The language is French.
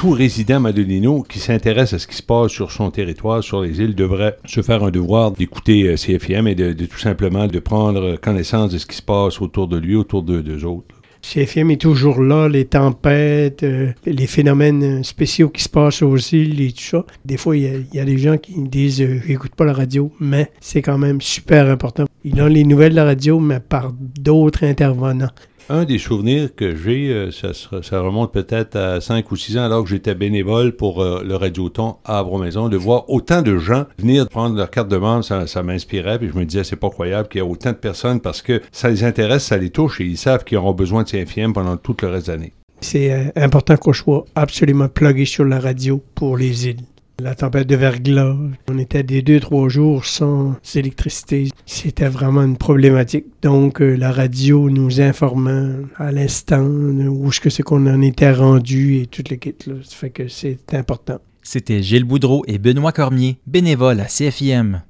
tout résident madonino qui s'intéresse à ce qui se passe sur son territoire, sur les îles, devrait se faire un devoir d'écouter CFIM et de tout simplement de prendre connaissance de ce qui se passe autour de lui, autour d'eux autres. CFM est toujours là, les tempêtes, les phénomènes spéciaux qui se passent aux îles et tout ça. Des fois, il y a des gens qui disent « j'écoute pas la radio », mais c'est quand même super important. Ils ont les nouvelles de la radio, mais par d'autres intervenants. Un des souvenirs que j'ai, ça remonte peut-être à 5 ou 6 ans, alors que j'étais bénévole pour le Radioton à Havre-Maison, de voir autant de gens venir prendre leur carte de membre, ça m'inspirait, puis je me disais, c'est pas croyable qu'il y ait autant de personnes, parce que ça les intéresse, ça les touche, et ils savent qu'ils auront besoin de CFIM pendant tout le reste de l'année. C'est important qu'on soit absolument plugué sur la radio pour les îles. La tempête de verglas, on était des 2-3 jours sans électricité. C'était vraiment une problématique. Donc, la radio nous informant à l'instant où est-ce que c'est qu'on en était rendu et toute l'équipe. Ça fait que c'est important. C'était Gilles Boudreau et Benoît Cormier, bénévoles à CFIM.